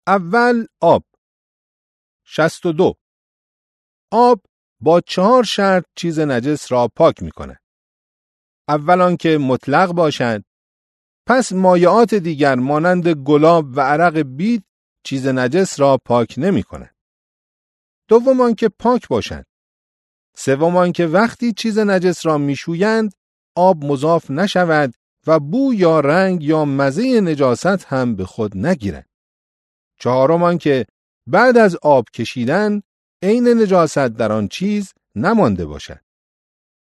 اول آب. 62. آب با 4 شرط چیز نجس را پاک می‌کند. اول آنکه مطلق باشد، پس مایعات دیگر مانند گلاب و عرق بید چیز نجس را پاک نمی‌کند. دوم آنکه پاک باشد. سوم آنکه وقتی چیز نجس را میشویند آب مضاف نشود و بو یا رنگ یا مزه نجاست هم به خود نگیرد. چهارم آنکه بعد از آب کشیدن عین نجاست در آن چیز نمانده باشد.